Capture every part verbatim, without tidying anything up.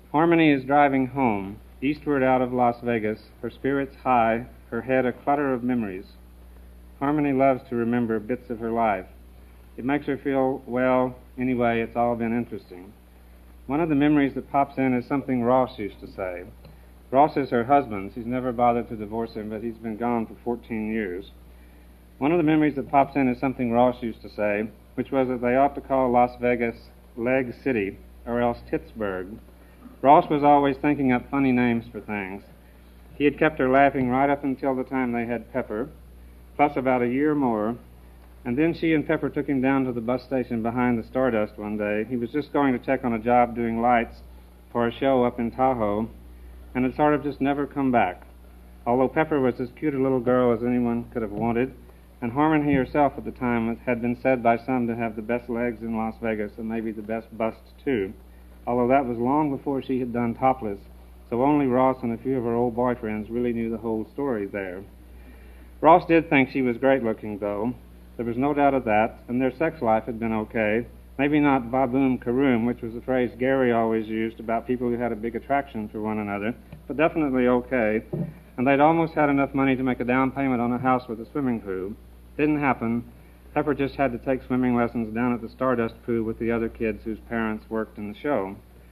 Harmony is driving home, eastward out of Las Vegas, her spirits high, her head a clutter of memories. Harmony loves to remember bits of her life. It makes her feel, well, anyway, it's all been interesting. One of the memories that pops in is something Ross used to say. Ross is her husband. She's never bothered to divorce him, but he's been gone for fourteen years. One of the memories that pops in is something Ross used to say, which was that they ought to call Las Vegas Leg City, or else Pittsburgh. Ross was always thinking up funny names for things. He had kept her laughing right up until the time they had Pepper, plus about a year more, and then she and Pepper took him down to the bus station behind the Stardust one day. He was just going to check on a job doing lights for a show up in Tahoe, and had sort of just never come back. Although Pepper was as cute a little girl as anyone could have wanted, and Harmony herself at the time had been said by some to have the best legs in Las Vegas and maybe the best bust too, although that was long before she had done Topless, so only Ross and a few of her old boyfriends really knew the whole story there. Ross did think she was great looking, though. There was no doubt of that, and their sex life had been okay. Maybe not va-boom karoom, which was a phrase Gary always used about people who had a big attraction for one another, but definitely okay, and they'd almost had enough money to make a down payment on a house with a swimming pool. Didn't happen. Pepper just had to take swimming lessons down at the Stardust pool with the other kids whose parents worked in the show.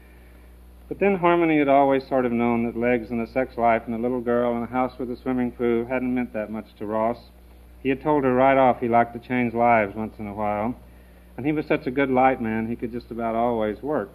But then Harmony had always sort of known that legs and a sex life and a little girl and a house with a swimming pool hadn't meant that much to Ross. He had told her right off he liked to change lives once in a while, and he was such a good light man he could just about always work.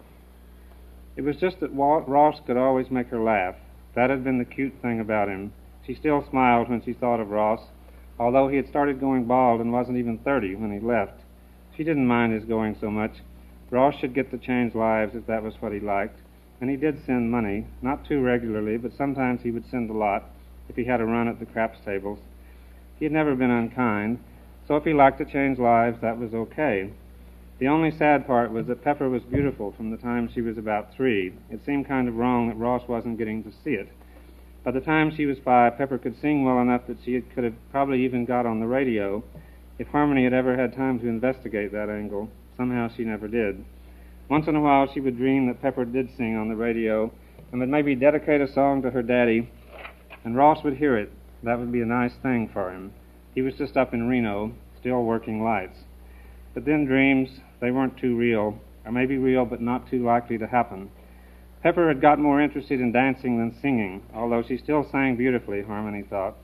It was just that Walt, Ross could always make her laugh. That had been the cute thing about him. She still smiled when she thought of Ross, although he had started going bald and wasn't even thirty when he left. She didn't mind his going so much. Ross should get to change lives if that was what he liked, and he did send money, not too regularly, but sometimes he would send a lot if he had a run at the craps tables. He had never been unkind, so if he liked to change lives, that was okay. The only sad part was that Pepper was beautiful from the time she was about three. It seemed kind of wrong that Ross wasn't getting to see it. By the time she was five, Pepper could sing well enough that she could have probably even got on the radio if Harmony had ever had time to investigate that angle. Somehow she never did. Once in a while she would dream that Pepper did sing on the radio and would maybe dedicate a song to her daddy, and Ross would hear it. That would be a nice thing for him. He was just up in Reno, still working lights. But then dreams, they weren't too real, or maybe real but not too likely to happen. Pepper had got more interested in dancing than singing, although she still sang beautifully, Harmony thought.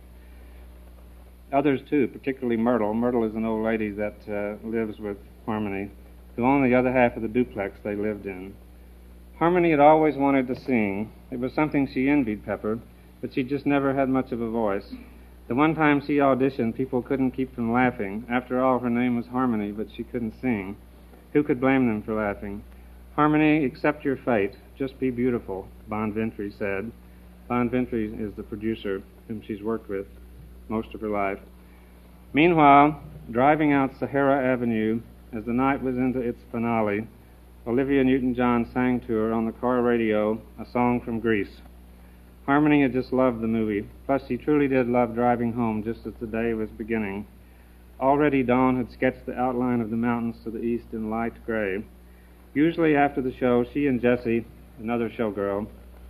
Others, too, particularly Myrtle. Myrtle is an old lady that uh, lives with Harmony, who owned the other half of the duplex they lived in. Harmony had always wanted to sing. It was something she envied Pepper, but she just never had much of a voice. The one time she auditioned, people couldn't keep from laughing. After all, her name was Harmony, but she couldn't sing. Who could blame them for laughing? Harmony, accept your fate. Just be beautiful, Bon Ventry said. Bon Ventry is the producer whom she's worked with most of her life. Meanwhile, driving out Sahara Avenue, as the night was into its finale, Olivia Newton-John sang to her on the car radio a song from Grease. Harmony had just loved the movie, plus she truly did love driving home just as the day was beginning. Already dawn had sketched the outline of the mountains to the east in light gray. Usually after the show, she and Jessie, another showgirl,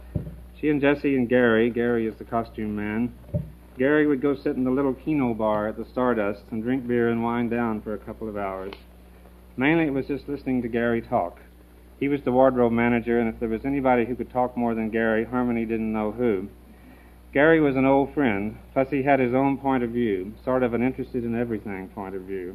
she and Jessie and Gary, Gary is the costume man, Gary would go sit in the little Keno bar at the Stardust and drink beer and wind down for a couple of hours. Mainly it was just listening to Gary talk. He was the wardrobe manager, and if there was anybody who could talk more than Gary, Harmony didn't know who. Gary was an old friend, plus he had his own point of view, sort of an interested-in-everything point of view.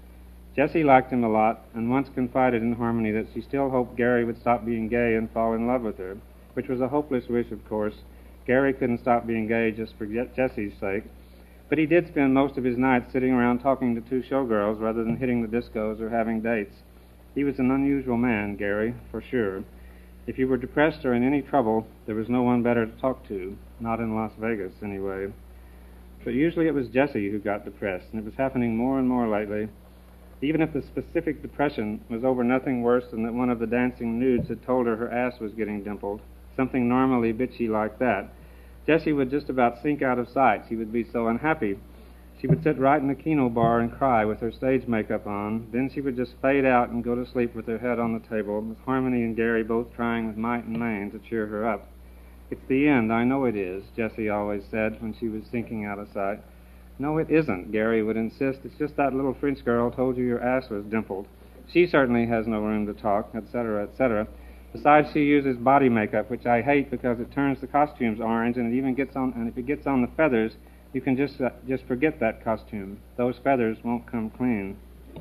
Jessie liked him a lot, and once confided in Harmony that she still hoped Gary would stop being gay and fall in love with her, which was a hopeless wish, of course. Gary couldn't stop being gay just for Jessie's sake, but he did spend most of his nights sitting around talking to two showgirls rather than hitting the discos or having dates. He was an unusual man, Gary, for sure. If you were depressed or in any trouble, there was no one better to talk to, not in Las Vegas, anyway. But usually it was Jessie who got depressed, and it was happening more and more lately. Even if the specific depression was over nothing worse than that one of the dancing nudes had told her her ass was getting dimpled, something normally bitchy like that, Jessie would just about sink out of sight. She would be so unhappy. She would sit right in the keno bar and cry with her stage makeup on. Then she would just fade out and go to sleep with her head on the table, with Harmony and Gary both trying with might and main to cheer her up. "It's the end, I know it is," Jessie always said when she was sinking out of sight. "No, it isn't," Gary would insist. "It's just that little French girl told you your ass was dimpled. She certainly has no room to talk," et cetera, et cetera. Besides, she uses body makeup, which I hate because it turns the costumes orange, and it even gets on. And if it gets on the feathers, you can just uh, just forget that costume. Those feathers won't come clean.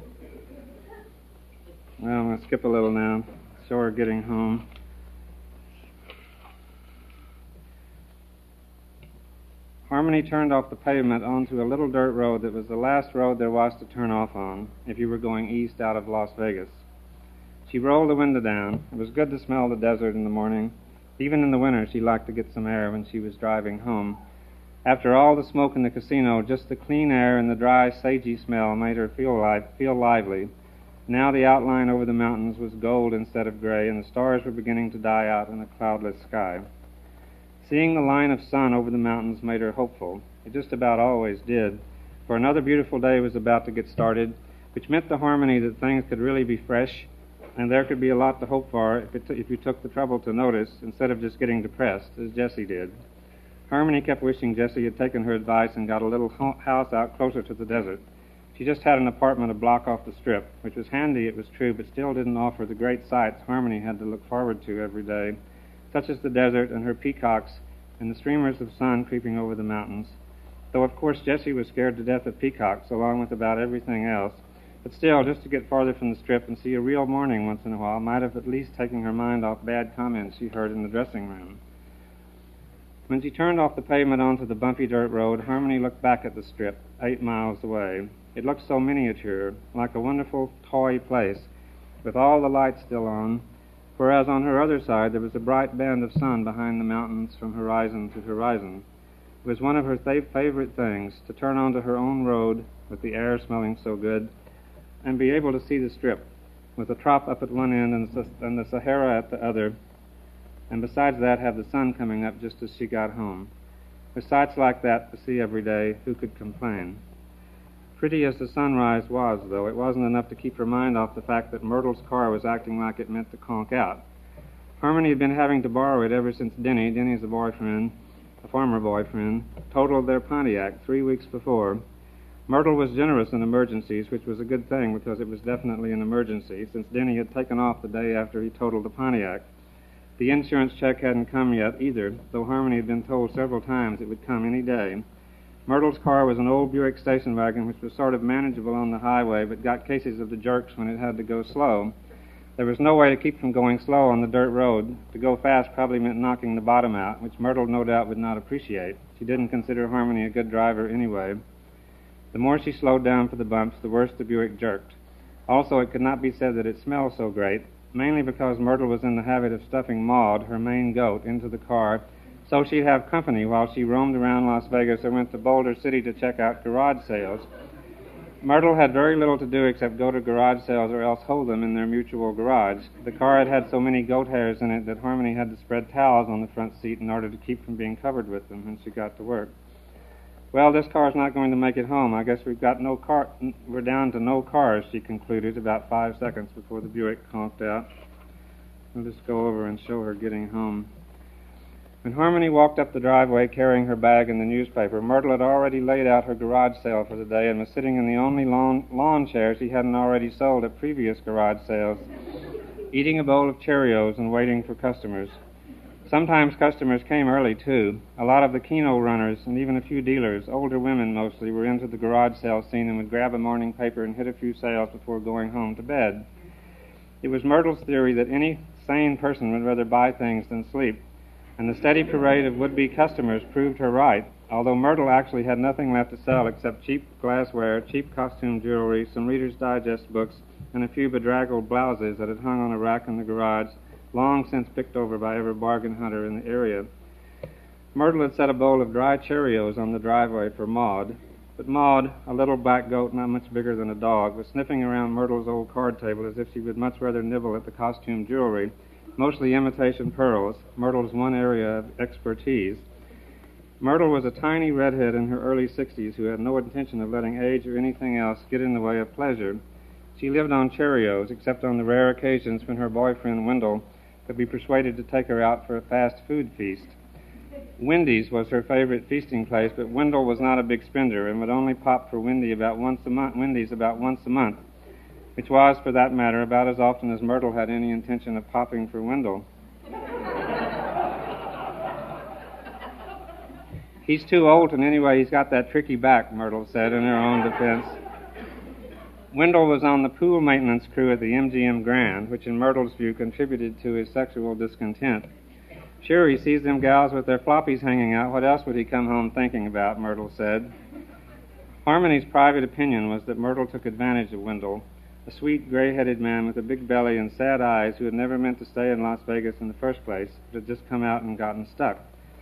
Well, I'm going to skip a little now. Show her getting home. Harmony turned off the pavement onto a little dirt road that was the last road there was to turn off on if you were going east out of Las Vegas. She rolled the window down. It was good to smell the desert in the morning. Even in the winter, she liked to get some air when she was driving home. After all the smoke in the casino, just the clean air and the dry, sagey smell made her feel, li- feel lively. Now the outline over the mountains was gold instead of gray, and the stars were beginning to die out in a cloudless sky. Seeing the line of sun over the mountains made her hopeful. It just about always did, for another beautiful day was about to get started, which meant to Harmony that things could really be fresh, and there could be a lot to hope for if, it t- if you took the trouble to notice instead of just getting depressed, as Jessie did. Harmony kept wishing Jessie had taken her advice and got a little ho- house out closer to the desert. She just had an apartment a block off the strip, which was handy, it was true, but still didn't offer the great sights Harmony had to look forward to every day, such as the desert and her peacocks and the streamers of sun creeping over the mountains. Though, of course, Jessie was scared to death of peacocks, along with about everything else. But still, just to get farther from the strip and see a real morning once in a while might have at least taken her mind off bad comments she heard in the dressing room. When she turned off the pavement onto the bumpy dirt road, Harmony looked back at the strip, eight miles away. It looked so miniature, like a wonderful toy place, with all the lights still on, whereas on her other side there was a bright band of sun behind the mountains from horizon to horizon. It was one of her th- favorite things to turn onto her own road with the air smelling so good and be able to see the strip with the trop up at one end and the, and the Sahara at the other, and besides that have the sun coming up just as she got home. With sights like that to see every day, who could complain? Pretty as the sunrise was, though, it wasn't enough to keep her mind off the fact that Myrtle's car was acting like it meant to conk out. Harmony had been having to borrow it ever since Denny, Denny's a boyfriend, a former boyfriend, totaled their Pontiac three weeks before. Myrtle was generous in emergencies, which was a good thing because it was definitely an emergency, since Denny had taken off the day after he totaled the Pontiac. The insurance check hadn't come yet either, though Harmony had been told several times it would come any day. Myrtle's car was an old Buick station wagon which was sort of manageable on the highway but got cases of the jerks when it had to go slow. There was no way to keep from going slow on the dirt road. To go fast probably meant knocking the bottom out, which Myrtle no doubt would not appreciate. She didn't consider Harmony a good driver anyway. The more she slowed down for the bumps, the worse the Buick jerked. Also, it could not be said that it smelled so great, mainly because Myrtle was in the habit of stuffing Maud, her main goat, into the car, so she'd have company while she roamed around Las Vegas or went to Boulder City to check out garage sales. Myrtle had very little to do except go to garage sales or else hold them in their mutual garage. The car had had so many goat hairs in it that Harmony had to spread towels on the front seat in order to keep from being covered with them when she got to work. Well, this car's not going to make it home. I guess we've got no car. We're down to no cars, she concluded about five seconds before the Buick conked out. We'll just go over and show her getting home. When Harmony walked up the driveway carrying her bag and the newspaper, Myrtle had already laid out her garage sale for the day and was sitting in the only lawn, lawn chair she hadn't already sold at previous garage sales, eating a bowl of Cheerios and waiting for customers. Sometimes customers came early, too. A lot of the keno runners and even a few dealers, older women mostly, were into the garage sale scene and would grab a morning paper and hit a few sales before going home to bed. It was Myrtle's theory that any sane person would rather buy things than sleep, and the steady parade of would-be customers proved her right, although Myrtle actually had nothing left to sell except cheap glassware, cheap costume jewelry, some Reader's Digest books, and a few bedraggled blouses that had hung on a rack in the garage, long since picked over by every bargain hunter in the area. Myrtle had set a bowl of dry Cheerios on the driveway for Maud, but Maud, a little black goat not much bigger than a dog, was sniffing around Myrtle's old card table as if she would much rather nibble at the costume jewelry, mostly imitation pearls, Myrtle's one area of expertise. Myrtle was a tiny redhead in her early sixties who had no intention of letting age or anything else get in the way of pleasure. She lived on Cheerios, except on the rare occasions when her boyfriend, Wendell, could be persuaded to take her out for a fast food feast. Wendy's was her favorite feasting place, but Wendell was not a big spender and would only pop for Wendy about once a month, Wendy's about once a month, which was, for that matter, about as often as Myrtle had any intention of popping for Wendell. He's too old, and anyway, he's got that tricky back, Myrtle said in her own defense. Wendell was on the pool maintenance crew at the M G M Grand, which in Myrtle's view contributed to his sexual discontent. Sure, he sees them gals with their floppies hanging out. What else would he come home thinking about, Myrtle said. Harmony's private opinion was that Myrtle took advantage of Wendell, a sweet, gray-headed man with a big belly and sad eyes who had never meant to stay in Las Vegas in the first place, but had just come out and gotten stuck.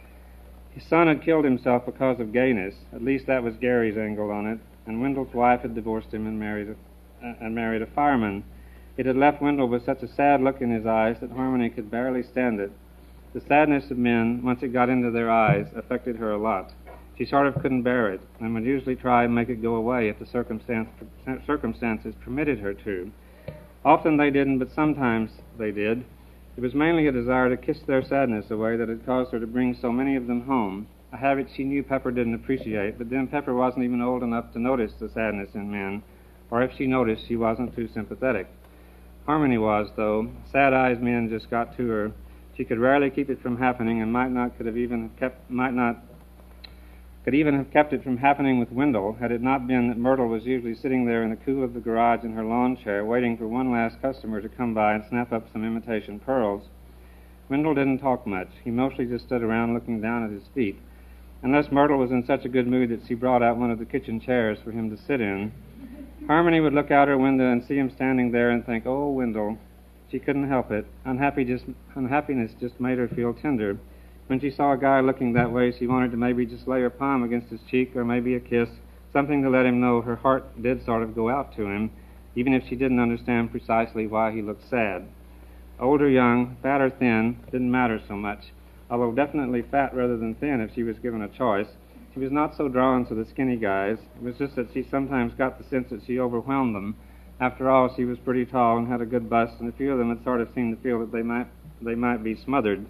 His son had killed himself because of gayness. At least that was Gary's angle on it, and Wendell's wife had divorced him and married a, uh, and married a fireman. It had left Wendell with such a sad look in his eyes that Harmony could barely stand it. The sadness of men, once it got into their eyes, affected her a lot. She sort of couldn't bear it, and would usually try and make it go away if the circumstance, circumstances permitted her to. Often they didn't, but sometimes they did. It was mainly a desire to kiss their sadness away that had caused her to bring so many of them home, a habit she knew Pepper didn't appreciate, but then Pepper wasn't even old enough to notice the sadness in men, or if she noticed, she wasn't too sympathetic. Harmony was, though. Sad-eyed men just got to her. She could rarely keep it from happening, and might not could have even kept might not could even have kept it from happening with Wendell had it not been that Myrtle was usually sitting there in the cool of the garage in her lawn chair, waiting for one last customer to come by and snap up some imitation pearls. Wendell didn't talk much. He mostly just stood around looking down at his feet, unless Myrtle was in such a good mood that she brought out one of the kitchen chairs for him to sit in. Harmony would look out her window and see him standing there and think, "Oh, Wendell." She couldn't help it. Unhappy just, unhappiness just made her feel tender. When she saw a guy looking that way, she wanted to maybe just lay her palm against his cheek, or maybe a kiss, something to let him know her heart did sort of go out to him, even if she didn't understand precisely why he looked sad. Old or young, fat or thin, didn't matter so much, although definitely fat rather than thin if she was given a choice. She was not so drawn to the skinny guys. It was just that she sometimes got the sense that she overwhelmed them. After all, she was pretty tall and had a good bust, and a few of them had sort of seemed to feel that they might they might be smothered.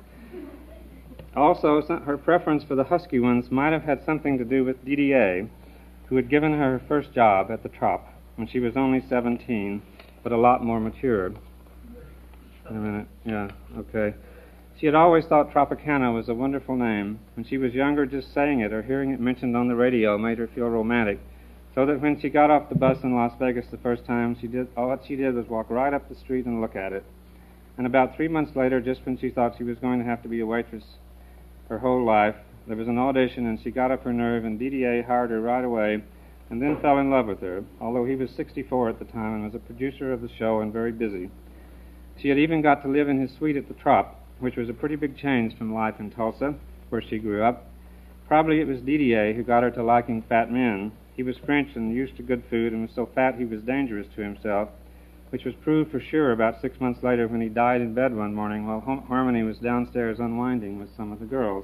Also, her preference for the husky ones might have had something to do with D D A, who had given her her first job at the Trop when she was only seventeen, but a lot more mature. Wait a minute. Yeah, okay. She had always thought Tropicana was a wonderful name. When she was younger, just saying it or hearing it mentioned on the radio made her feel romantic, so that when she got off the bus in Las Vegas the first time, she did all that she did was walk right up the street and look at it. And about three months later, just when she thought she was going to have to be a waitress her whole life, there was an audition, and she got up her nerve, and D D A hired her right away, and then fell in love with her, although he was sixty-four at the time and was a producer of the show and very busy. She had even got to live in his suite at the Trop, which was a pretty big change from life in Tulsa, where she grew up. Probably it was D D A who got her to liking fat men. He was French and used to good food and was so fat he was dangerous to himself, which was proved for sure about six months later when he died in bed one morning while Harmony was downstairs unwinding with some of the girls.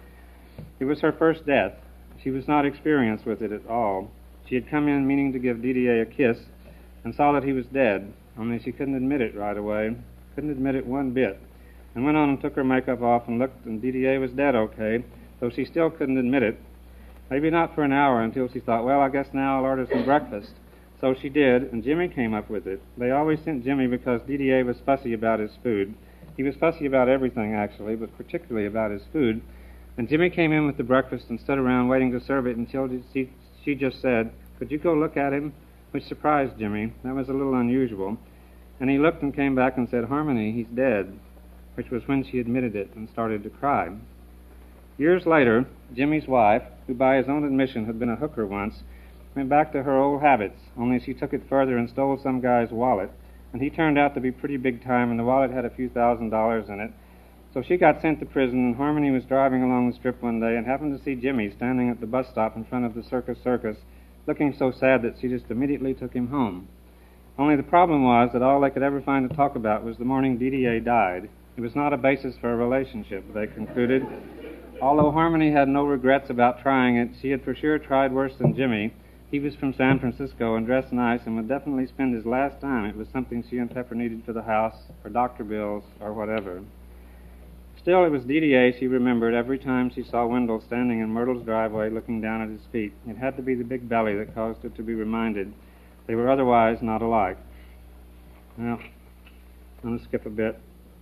It was her first death. She was not experienced with it at all. She had come in meaning to give D D A a kiss and saw that he was dead, only she couldn't admit it right away, couldn't admit it one bit, and went on and took her makeup off and looked, and D D A was dead okay, though she still couldn't admit it. Maybe not for an hour, until she thought, well, I guess now I'll order some breakfast. So she did, and Jimmy came up with it. They always sent Jimmy because D D A was fussy about his food. He was fussy about everything, actually, but particularly about his food. And Jimmy came in with the breakfast and stood around waiting to serve it until she, she just said, "Could you go look at him?" Which surprised Jimmy. That was a little unusual. And he looked and came back and said, "Harmony, he's dead," which was when she admitted it and started to cry. Years later, Jimmy's wife, who by his own admission had been a hooker once, went back to her old habits, only she took it further and stole some guy's wallet, and he turned out to be pretty big time, and the wallet had a few thousand dollars in it. So she got sent to prison, and Harmony was driving along the strip one day and happened to see Jimmy standing at the bus stop in front of the Circus Circus, looking so sad that she just immediately took him home. Only the problem was that all they could ever find to talk about was the morning D D A died. It was not a basis for a relationship, they concluded. Although Harmony had no regrets about trying it, she had for sure tried worse than Jimmy. He was from San Francisco and dressed nice and would definitely spend his last dime. It was something she and Pepper needed for the house, or doctor bills, or whatever. Still, it was D D A she remembered every time she saw Wendell standing in Myrtle's driveway looking down at his feet. It had to be the big belly that caused it to be reminded. They were otherwise not alike. Well, I'm going to skip a bit.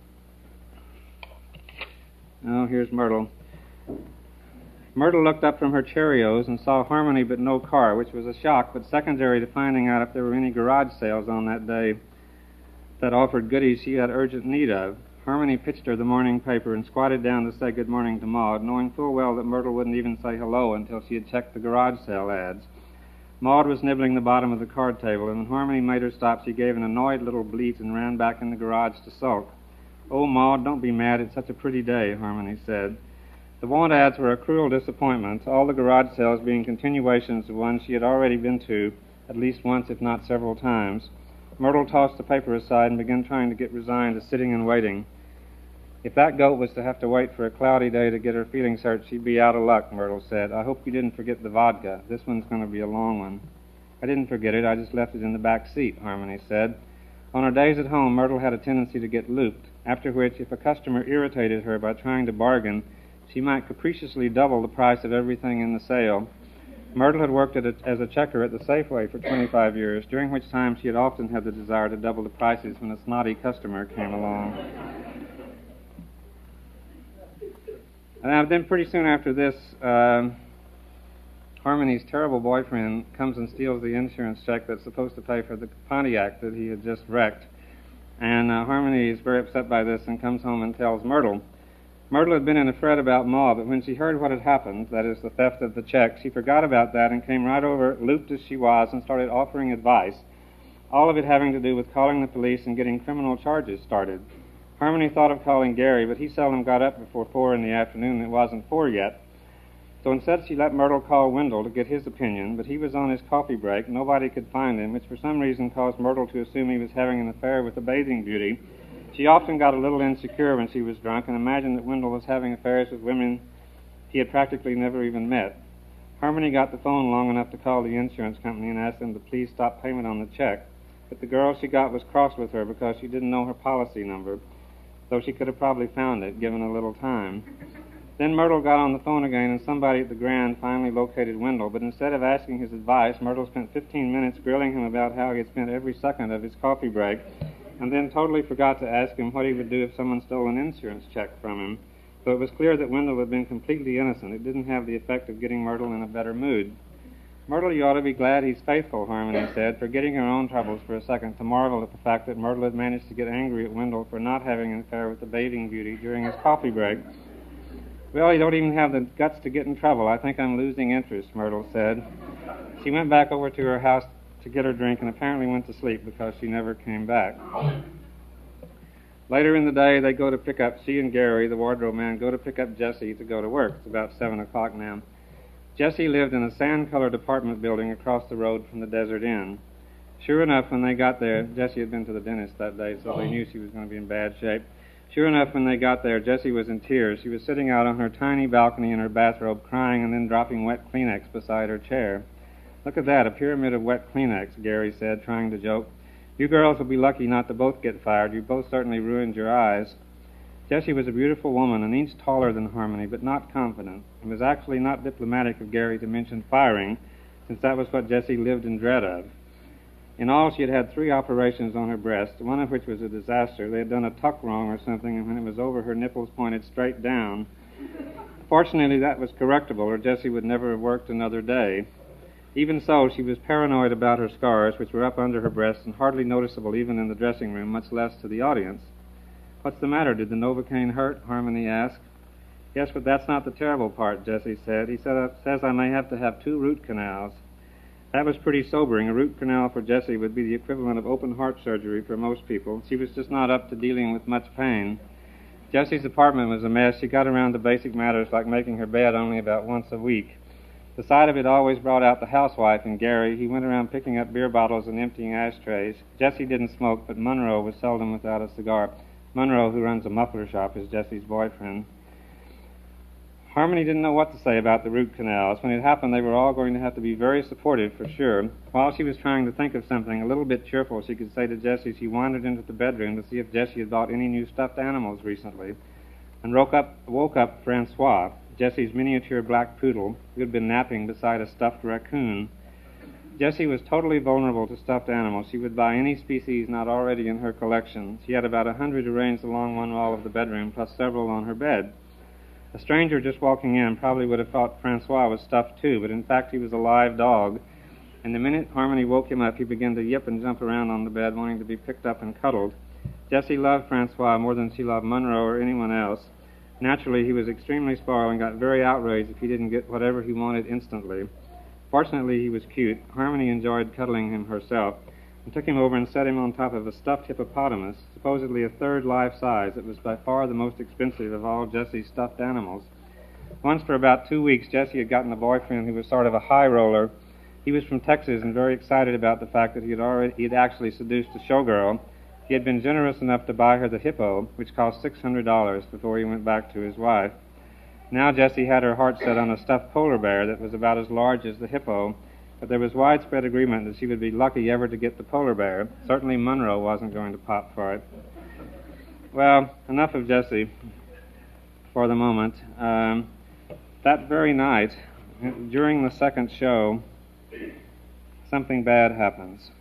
Oh, here's Myrtle. Myrtle looked up from her Cheerios and saw Harmony but no car, which was a shock, but secondary to finding out if there were any garage sales on that day that offered goodies she had urgent need of. Harmony pitched her the morning paper and squatted down to say good morning to Maud, knowing full well that Myrtle wouldn't even say hello until she had checked the garage sale ads. Maud was nibbling the bottom of the card table, and when Harmony made her stop, she gave an annoyed little bleat and ran back in the garage to sulk. "Oh, Maud, don't be mad. It's such a pretty day," Harmony said. The want ads were a cruel disappointment, all the garage sales being continuations of ones she had already been to at least once, if not several times. Myrtle tossed the paper aside and began trying to get resigned to sitting and waiting. If that goat was to have to wait for a cloudy day to get her feelings hurt, she'd be out of luck, Myrtle said. "I hope you didn't forget the vodka. This one's going to be a long one." "I didn't forget it. I just left it in the back seat," Harmony said. On her days at home, Myrtle had a tendency to get looped, after which, if a customer irritated her by trying to bargain, she might capriciously double the price of everything in the sale. Myrtle had worked at a, as a checker at the Safeway for twenty-five years, during which time she had often had the desire to double the prices when a snotty customer came along. And then pretty soon after this, uh, Harmony's terrible boyfriend comes and steals the insurance check that's supposed to pay for the Pontiac that he had just wrecked. And uh, Harmony is very upset by this and comes home and tells Myrtle. Myrtle had been in a fret about Ma, but when she heard what had happened, that is, the theft of the check, she forgot about that and came right over, looped as she was, and started offering advice, all of it having to do with calling the police and getting criminal charges started. Harmony thought of calling Gary, but he seldom got up before four in the afternoon. It wasn't four yet. So instead she let Myrtle call Wendell to get his opinion, but he was on his coffee break. Nobody could find him, which for some reason caused Myrtle to assume he was having an affair with a bathing beauty. She often got a little insecure when she was drunk and imagined that Wendell was having affairs with women he had practically never even met. Harmony got the phone long enough to call the insurance company and ask them to please stop payment on the check, but the girl she got was cross with her because she didn't know her policy number, though she could have probably found it, given a little time. Then Myrtle got on the phone again, and somebody at the Grand finally located Wendell, but instead of asking his advice, Myrtle spent fifteen minutes grilling him about how he had spent every second of his coffee break, and then totally forgot to ask him what he would do if someone stole an insurance check from him. So it was clear that Wendell had been completely innocent. It didn't have the effect of getting Myrtle in a better mood. "Myrtle, you ought to be glad he's faithful," Harmony said, forgetting her own troubles for a second to marvel at the fact that Myrtle had managed to get angry at Wendell for not having an affair with the bathing beauty during his coffee break. "Well, you don't even have the guts to get in trouble. I think I'm losing interest," Myrtle said. She went back over to her house to get her drink and apparently went to sleep because she never came back. Later in the day, they go to pick up, she and Gary, the wardrobe man, go to pick up Jessie to go to work. It's about seven o'clock now. Jessie lived in a sand-colored apartment building across the road from the Desert Inn. Sure enough, when they got there, Jessie had been to the dentist that day, so they knew she was going to be in bad shape. Sure enough, when they got there, Jessie was in tears. She was sitting out on her tiny balcony in her bathrobe, crying and then dropping wet Kleenex beside her chair. "Look at that, a pyramid of wet Kleenex," Gary said, trying to joke. "You girls will be lucky not to both get fired. You both certainly ruined your eyes." Jessie was a beautiful woman, an inch taller than Harmony, but not confident. It was actually not diplomatic of Gary to mention firing, since that was what Jessie lived in dread of. In all, she had had three operations on her breast, one of which was a disaster. They had done a tuck wrong or something, and when it was over, her nipples pointed straight down. Fortunately, that was correctable, or Jessie would never have worked another day. Even so, she was paranoid about her scars, which were up under her breast and hardly noticeable even in the dressing room, much less to the audience. "What's the matter? Did the Novocaine hurt?" Harmony asked. "Yes, but that's not the terrible part," Jessie said. He said, uh, says I may have to have two root canals." That was pretty sobering. A root canal for Jessie would be the equivalent of open heart surgery for most people. She was just not up to dealing with much pain. Jessie's apartment was a mess. She got around to basic matters like making her bed only about once a week. The sight of it always brought out the housewife in Gary. He went around picking up beer bottles and emptying ashtrays. Jessie didn't smoke, but Monroe was seldom without a cigar. Monroe, who runs a muffler shop, is Jessie's boyfriend. Harmony didn't know what to say about the root canals. When it happened, they were all going to have to be very supportive for sure. While she was trying to think of something a little bit cheerful she could say to Jessie, she wandered into the bedroom to see if Jessie had bought any new stuffed animals recently, and woke up, woke up Francois, Jessie's miniature black poodle, who had been napping beside a stuffed raccoon. Jessie was totally vulnerable to stuffed animals. She would buy any species not already in her collection. She had about a hundred arranged along one wall of the bedroom, plus several on her bed. A stranger just walking in probably would have thought Francois was stuffed too, but in fact he was a live dog, and the minute Harmony woke him up, he began to yip and jump around on the bed, wanting to be picked up and cuddled. Jessie loved Francois more than she loved Monroe or anyone else. Naturally, he was extremely spoiled and got very outraged if he didn't get whatever he wanted instantly. Fortunately, he was cute. Harmony enjoyed cuddling him herself, and took him over and set him on top of a stuffed hippopotamus, supposedly a third life size. It was by far the most expensive of all Jessie's stuffed animals. Once, for about two weeks, Jessie had gotten a boyfriend who was sort of a high roller. He was from Texas and very excited about the fact that he had already he had actually seduced a showgirl. He had been generous enough to buy her the hippo, which cost six hundred dollars, before he went back to his wife. Now Jessie had her heart set on a stuffed polar bear that was about as large as the hippo, but there was widespread agreement that she would be lucky ever to get the polar bear. Certainly Monroe wasn't going to pop for it. Well, enough of Jessie for the moment. Um, that very night, during the second show, something bad happens.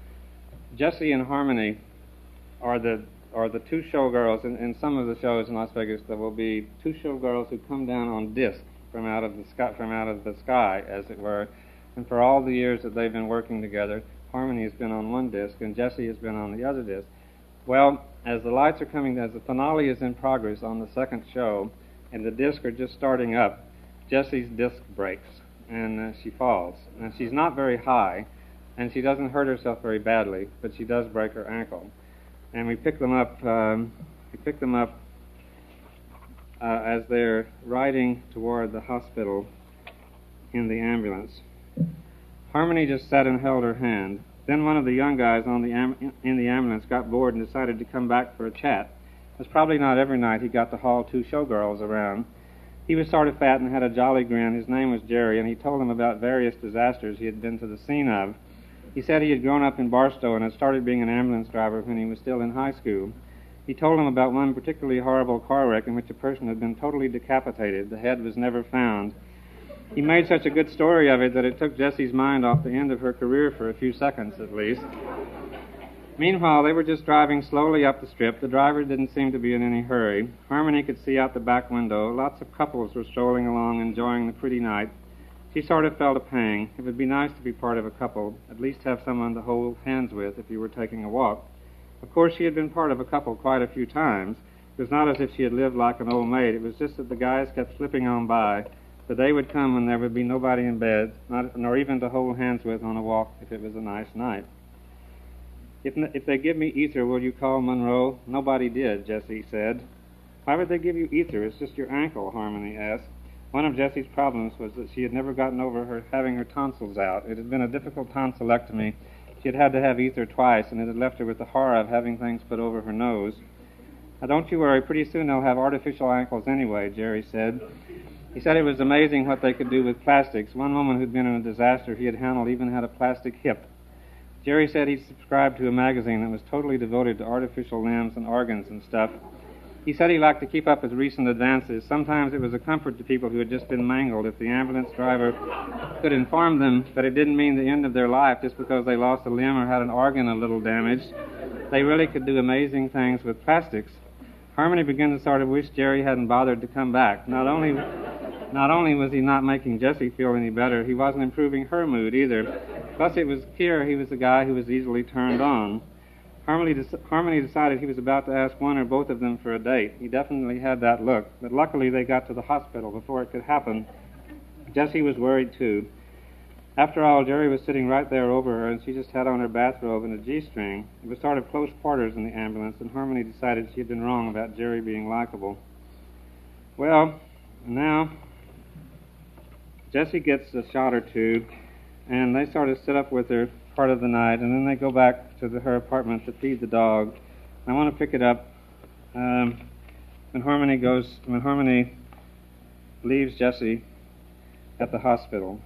Jessie and Harmony are the are the two showgirls. In, in some of the shows in Las Vegas, there will be two showgirls who come down on disc from out of the sky, from out of the sky, as it were. And for all the years that they've been working together, Harmony has been on one disc and Jessie has been on the other disc. Well, as the lights are coming, as the finale is in progress on the second show, and the discs are just starting up, Jessie's disc breaks and uh, she falls. And she's not very high, and she doesn't hurt herself very badly, but she does break her ankle. And we pick them up. Um, we pick them up uh, as they're riding toward the hospital in the ambulance. Harmony just sat and held her hand. Then one of the young guys on the am- in the ambulance got bored and decided to come back for a chat. It was probably not every night he got to haul two showgirls around. He was sort of fat and had a jolly grin. His name was Jerry, and he told them about various disasters he had been to the scene of. He said he had grown up in Barstow and had started being an ambulance driver when he was still in high school. He told them about one particularly horrible car wreck in which a person had been totally decapitated. The head was never found. He made such a good story of it that it took Jessie's mind off the end of her career for a few seconds at least. Meanwhile, they were just driving slowly up the strip. The driver didn't seem to be in any hurry. Harmony could see out the back window. Lots of couples were strolling along, enjoying the pretty night. She sort of felt a pang. It would be nice to be part of a couple, at least have someone to hold hands with if you were taking a walk. Of course, she had been part of a couple quite a few times. It was not as if she had lived like an old maid. It was just that the guys kept slipping on by. The day would come when there would be nobody in bed, not, nor even to hold hands with on a walk if it was a nice night. If, if they give me ether, will you call Monroe? Nobody did, Jessie said. Why would they give you ether? It's just your ankle, Harmony asked. One of Jessie's problems was that she had never gotten over her having her tonsils out. It had been a difficult tonsillectomy. She had had to have ether twice, and it had left her with the horror of having things put over her nose. Now, don't you worry. Pretty soon they'll have artificial ankles anyway, Jerry said. He said it was amazing what they could do with plastics. One woman who'd been in a disaster he had handled even had a plastic hip. Jerry said he subscribed to a magazine that was totally devoted to artificial limbs and organs and stuff. He said he liked to keep up with recent advances. Sometimes it was a comfort to people who had just been mangled if the ambulance driver could inform them that it didn't mean the end of their life just because they lost a limb or had an organ a little damaged. They really could do amazing things with plastics. Harmony began to sort of wish Jerry hadn't bothered to come back. Not only, not only was he not making Jessie feel any better, he wasn't improving her mood either. Plus, it was clear he was a guy who was easily turned on. Harmony, de- Harmony decided he was about to ask one or both of them for a date. He definitely had that look, but luckily they got to the hospital before it could happen. Jessie was worried, too. After all, Jerry was sitting right there over her, and she just had on her bathrobe and a G-string. It was sort of close quarters in the ambulance, and Harmony decided she had been wrong about Jerry being likable. Well, now, Jessie gets a shot or two, and they sort of sit up with her part of the night, and then they go back to the, her apartment to feed the dog. I want to pick it up um, when Harmony goes, when Harmony leaves Jessie at the hospital.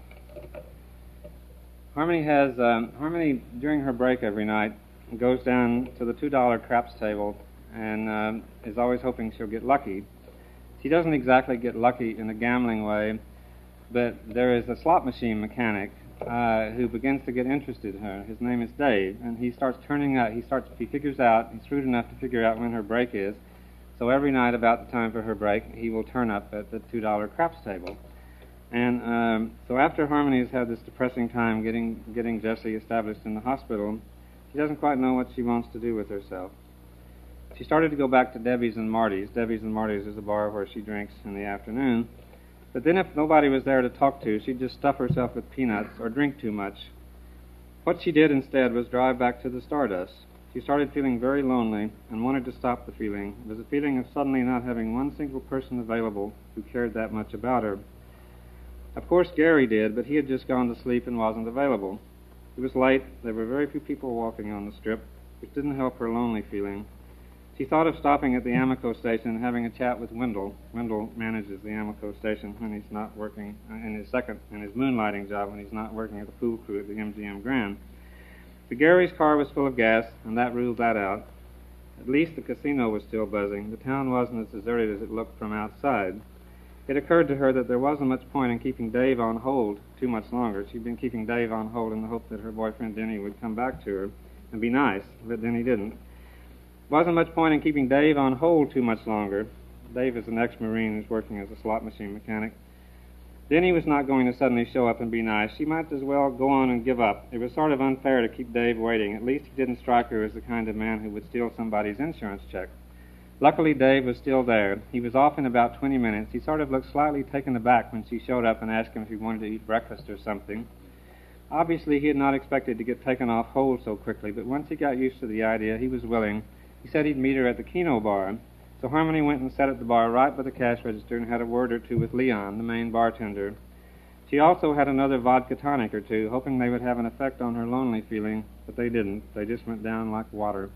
Harmony has um, Harmony during her break every night goes down to the two dollar craps table and um, is always hoping she'll get lucky. She doesn't exactly get lucky in a gambling way, but there is a slot machine mechanic uh, who begins to get interested in her. His name is Dave, and he starts turning out. He starts. He figures out. He's shrewd enough to figure out when her break is. So every night, about the time for her break, he will turn up at the two dollar craps table. And um, so after Harmony has had this depressing time getting getting Jessie established in the hospital, she doesn't quite know what she wants to do with herself. She started to go back to Debbie's and Marty's. Debbie's and Marty's is a bar where she drinks in the afternoon. But then if nobody was there to talk to, she'd just stuff herself with peanuts or drink too much. What she did instead was drive back to the Stardust. She started feeling very lonely and wanted to stop the feeling. It was a feeling of suddenly not having one single person available who cared that much about her. Of course, Gary did, but he had just gone to sleep and wasn't available. It was late. There were very few people walking on the strip, which didn't help her lonely feeling. She thought of stopping at the Amoco station and having a chat with Wendell. Wendell manages the Amoco station when he's not working uh, in his second, in his moonlighting job, when he's not working at the pool crew at the M G M Grand. But Gary's car was full of gas, and that ruled that out. At least the casino was still buzzing. The town wasn't as deserted as it looked from outside. It occurred to her that there wasn't much point in keeping Dave on hold too much longer. She'd been keeping Dave on hold in the hope that her boyfriend Denny would come back to her and be nice, but Denny didn't. Wasn't much point in keeping Dave on hold too much longer. Dave is an ex-Marine who's working as a slot machine mechanic. Denny was not going to suddenly show up and be nice. She might as well go on and give up. It was sort of unfair to keep Dave waiting. At least he didn't strike her as the kind of man who would steal somebody's insurance check. Luckily, Dave was still there. He was off in about twenty minutes. He sort of looked slightly taken aback when she showed up and asked him if he wanted to eat breakfast or something. Obviously, he had not expected to get taken off hold so quickly, but once he got used to the idea, he was willing. He said he'd meet her at the Keno bar. So Harmony went and sat at the bar right by the cash register and had a word or two with Leon, the main bartender. She also had another vodka tonic or two, hoping they would have an effect on her lonely feeling, but they didn't. They just went down like water.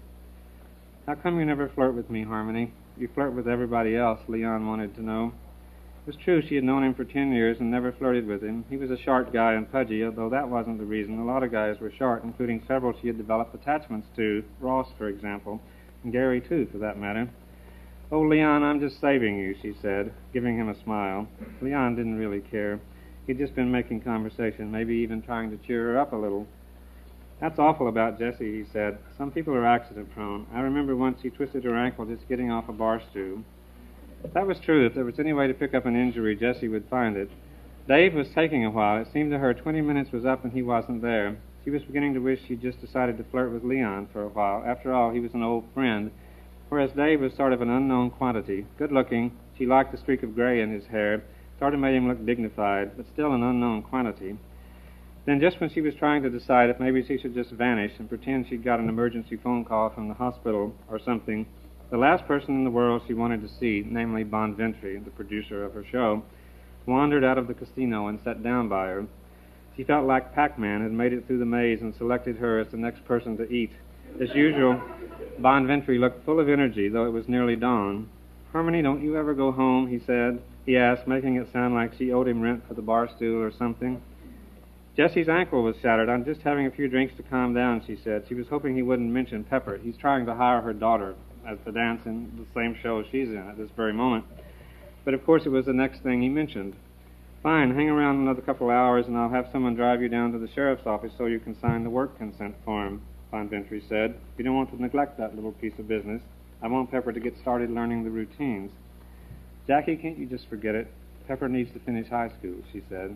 "How come you never flirt with me, Harmony? You flirt with everybody else," Leon wanted to know. It was true she had known him for ten years and never flirted with him. He was a short guy and pudgy, although that wasn't the reason. A lot of guys were short, including several she had developed attachments to, Ross, for example, and Gary, too, for that matter. "Oh, Leon, I'm just saving you," she said, giving him a smile. Leon didn't really care. He'd just been making conversation, maybe even trying to cheer her up a little. "That's awful about Jessie," he said. "Some people are accident-prone. I remember once she twisted her ankle just getting off a bar stool." That was true. If there was any way to pick up an injury, Jessie would find it. Dave was taking a while. It seemed to her twenty minutes was up and he wasn't there. She was beginning to wish she'd just decided to flirt with Leon for a while. After all, he was an old friend, whereas Dave was sort of an unknown quantity. Good-looking, she liked the streak of gray in his hair, sort of made him look dignified, but still an unknown quantity. Then just when she was trying to decide if maybe she should just vanish and pretend she'd got an emergency phone call from the hospital or something, the last person in the world she wanted to see, namely Bonventry, the producer of her show, wandered out of the casino and sat down by her. She felt like Pac-Man had made it through the maze and selected her as the next person to eat. As usual, Bonventry looked full of energy, though it was nearly dawn. "Harmony, don't you ever go home?" he said. He asked, making it sound like she owed him rent for the bar stool or something. "Jessie's ankle was shattered. I'm just having a few drinks to calm down," she said. She was hoping he wouldn't mention Pepper. He's trying to hire her daughter as to dance in the same show she's in at this very moment. But of course it was the next thing he mentioned. "Fine, hang around another couple of hours and I'll have someone drive you down to the sheriff's office so you can sign the work consent form," Bonventry said. "You don't want to neglect that little piece of business. I want Pepper to get started learning the routines." "Jackie, can't you just forget it? Pepper needs to finish high school," she said.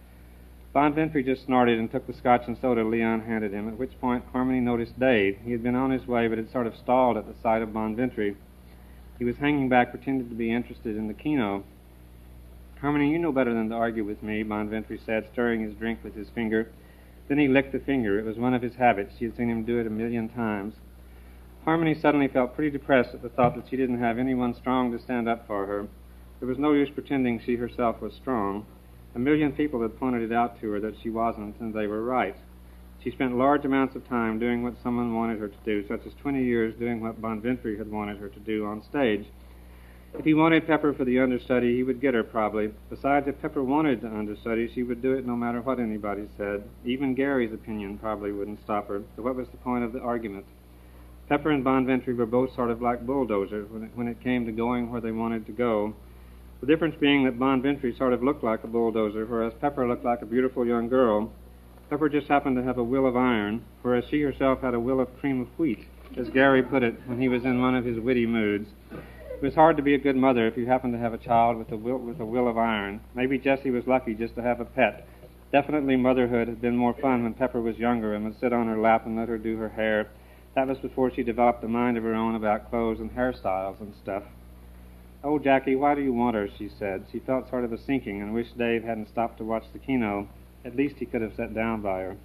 Bonventry just snorted and took the scotch and soda Leon handed him, at which point Harmony noticed Dave. He had been on his way, but had sort of stalled at the sight of Bonventry. He was hanging back, pretending to be interested in the Keno. "Harmony, you know better than to argue with me," Bonventry said, stirring his drink with his finger. Then he licked the finger. It was one of his habits. She had seen him do it a million times. Harmony suddenly felt pretty depressed at the thought that she didn't have anyone strong to stand up for her. There was no use pretending she herself was strong. A million people had pointed it out to her that she wasn't, and they were right. She spent large amounts of time doing what someone wanted her to do, such as twenty years doing what Bonventry had wanted her to do on stage. If he wanted Pepper for the understudy, he would get her probably. Besides, if Pepper wanted to understudy, she would do it no matter what anybody said. Even Gary's opinion probably wouldn't stop her. So what was the point of the argument? Pepper and Bonventry were both sort of like bulldozers when it, when it came to going where they wanted to go. The difference being that Bonventry sort of looked like a bulldozer, whereas Pepper looked like a beautiful young girl. Pepper just happened to have a will of iron, whereas she herself had a will of cream of wheat, as Gary put it when he was in one of his witty moods. It was hard to be a good mother if you happened to have a child with a will, with a will of iron. Maybe Jessie was lucky just to have a pet. Definitely motherhood had been more fun when Pepper was younger and would sit on her lap and let her do her hair. That was before she developed a mind of her own about clothes and hairstyles and stuff. "Oh, Jackie, why do you want her?" she said. She felt sort of a sinking and wished Dave hadn't stopped to watch the keno. At least he could have sat down by her.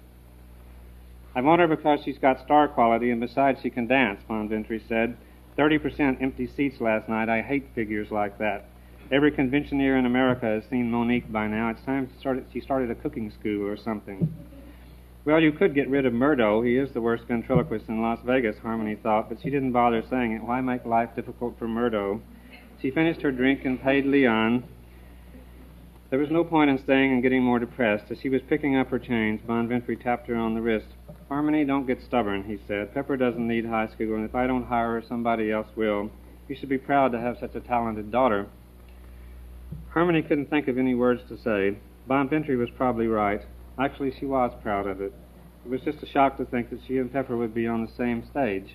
"I want her because she's got star quality, and besides she can dance," Bonventry said. Thirty percent empty seats last night. I hate figures like that. Every conventioneer in America has seen Monique by now. It's time she started, she started a cooking school or something. Well, you could get rid of Murdo. He is the worst ventriloquist in Las Vegas, Harmony thought, but she didn't bother saying it. Why make life difficult for Murdo? She finished her drink and paid Leon. There was no point in staying and getting more depressed. As she was picking up her change, Bonventry tapped her on the wrist. "Harmony, don't get stubborn," he said. "Pepper doesn't need high school, and if I don't hire her, somebody else will. You should be proud to have such a talented daughter." Harmony couldn't think of any words to say. Bonventry was probably right. Actually, she was proud of it. It was just a shock to think that she and Pepper would be on the same stage.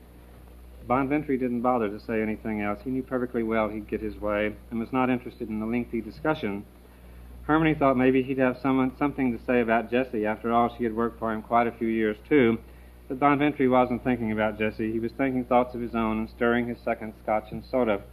Bonventry didn't bother to say anything else. He knew perfectly well he'd get his way and was not interested in the lengthy discussion. Harmony thought maybe he'd have someone, something to say about Jessie. After all, she had worked for him quite a few years, too. But Bonventry wasn't thinking about Jessie. He was thinking thoughts of his own and stirring his second scotch and soda.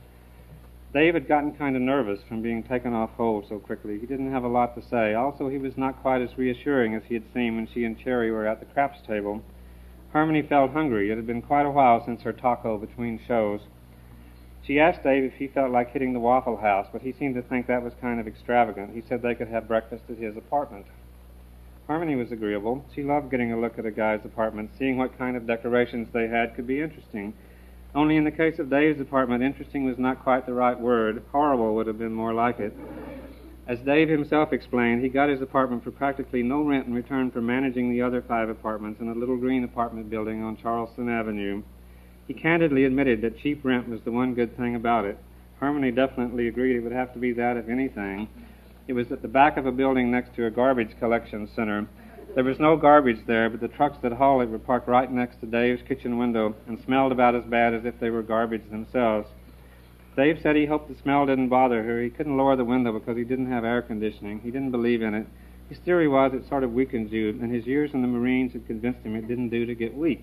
Dave had gotten kind of nervous from being taken off hold so quickly. He didn't have a lot to say. Also, he was not quite as reassuring as he had seemed when she and Cherry were at the craps table. Harmony felt hungry. It had been quite a while since her taco between shows. She asked Dave if he felt like hitting the Waffle House, but he seemed to think that was kind of extravagant. He said they could have breakfast at his apartment. Harmony was agreeable. She loved getting a look at a guy's apartment. Seeing what kind of decorations they had could be interesting. Only in the case of Dave's apartment, interesting was not quite the right word. Horrible would have been more like it. As Dave himself explained, he got his apartment for practically no rent in return for managing the other five apartments in a little green apartment building on Charleston Avenue. He candidly admitted that cheap rent was the one good thing about it. Harmony definitely agreed it would have to be that, if anything. It was at the back of a building next to a garbage collection center. There was no garbage there, but the trucks that hauled it were parked right next to Dave's kitchen window and smelled about as bad as if they were garbage themselves. Dave said he hoped the smell didn't bother her. He couldn't lower the window because he didn't have air conditioning. He didn't believe in it. His theory was it sort of weakened you, and his years in the Marines had convinced him it didn't do to get weak.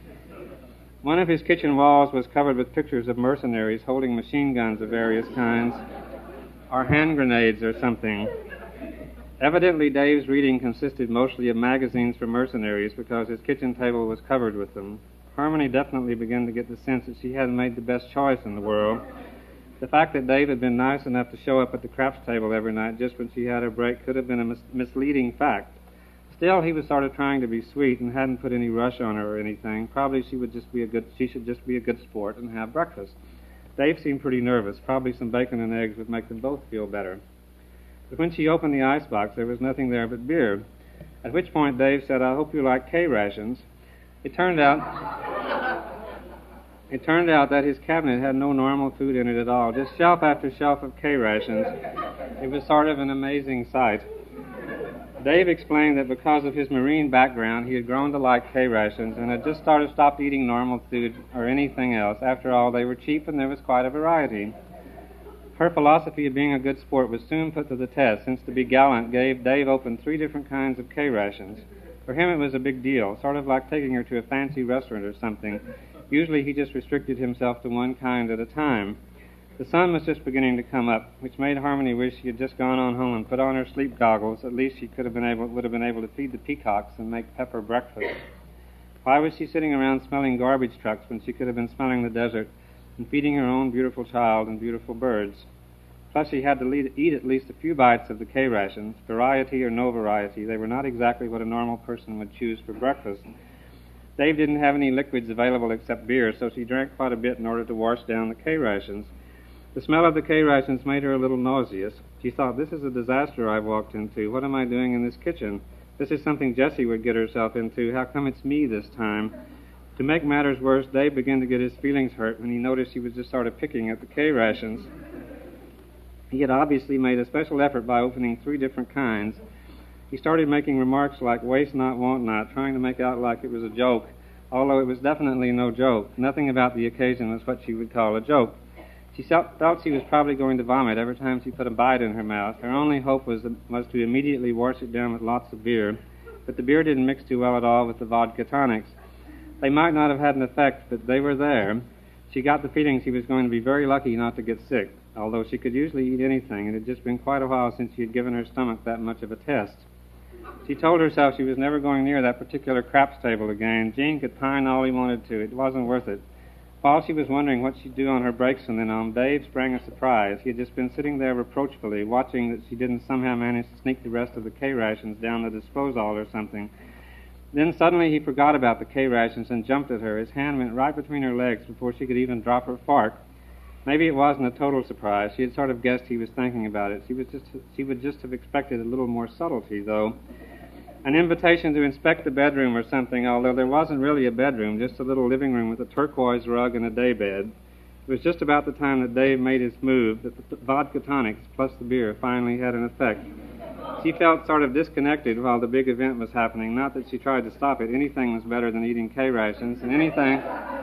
One of his kitchen walls was covered with pictures of mercenaries holding machine guns of various kinds, or hand grenades or something. Evidently, Dave's reading consisted mostly of magazines for mercenaries because his kitchen table was covered with them. Harmony definitely began to get the sense that she hadn't made the best choice in the world. The fact that Dave had been nice enough to show up at the craps table every night just when she had her break could have been a mis- misleading fact. Still, he was sort of trying to be sweet and hadn't put any rush on her or anything. Probably she would just be a good, she should just be a good sport and have breakfast. Dave seemed pretty nervous. Probably some bacon and eggs would make them both feel better. But when she opened the icebox, there was nothing there but beer. At which point Dave said, "I hope you like K-rations." It turned out, it turned out that his cabinet had no normal food in it at all, just shelf after shelf of K-rations. It was sort of an amazing sight. Dave explained that because of his Marine background, he had grown to like K-rations and had just started stopped eating normal food or anything else. After all, they were cheap and there was quite a variety. Her philosophy of being a good sport was soon put to the test, since to be gallant, gave Dave opened three different kinds of K-rations. For him it was a big deal, sort of like taking her to a fancy restaurant or something. Usually he just restricted himself to one kind at a time. The sun was just beginning to come up, which made Harmony wish she had just gone on home and put on her sleep goggles. At least she could have been able, would have been able to feed the peacocks and make Pepper breakfast. Why was she sitting around smelling garbage trucks when she could have been smelling the desert and feeding her own beautiful child and beautiful birds? Plus, she had to lead, eat at least a few bites of the K-rations, variety or no variety. They were not exactly what a normal person would choose for breakfast. Dave didn't have any liquids available except beer, so she drank quite a bit in order to wash down the K-rations. The smell of the K-rations made her a little nauseous. She thought, this is a disaster I've walked into. What am I doing in this kitchen? This is something Jessie would get herself into. How come it's me this time? To make matters worse, Dave began to get his feelings hurt when he noticed she was just sort of picking at the K-rations. He had obviously made a special effort by opening three different kinds. He started making remarks like waste not, want not, trying to make out like it was a joke, although it was definitely no joke. Nothing about the occasion was what she would call a joke. She thought she was probably going to vomit every time she put a bite in her mouth. Her only hope was, was to immediately wash it down with lots of beer, but the beer didn't mix too well at all with the vodka tonics. They might not have had an effect, but they were there. She got the feeling she was going to be very lucky not to get sick, although she could usually eat anything. It had just been quite a while since she had given her stomach that much of a test. She told herself she was never going near that particular craps table again. Gene could pine all he wanted to. It wasn't worth it. While she was wondering what she'd do on her breaks from then on, Dave sprang a surprise. He had just been sitting there reproachfully, watching that she didn't somehow manage to sneak the rest of the K-rations down the disposal or something. Then suddenly he forgot about the K-rations and jumped at her. His hand went right between her legs before she could even drop her fork. Maybe it wasn't a total surprise. She had sort of guessed he was thinking about it. She was just, she would just have expected a little more subtlety, though. An invitation to inspect the bedroom or something, although there wasn't really a bedroom, just a little living room with a turquoise rug and a daybed. It was just about the time that Dave made his move that the vodka tonics plus the beer finally had an effect. She felt sort of disconnected while the big event was happening. Not that she tried to stop it. Anything was better than eating K-rations, and anything...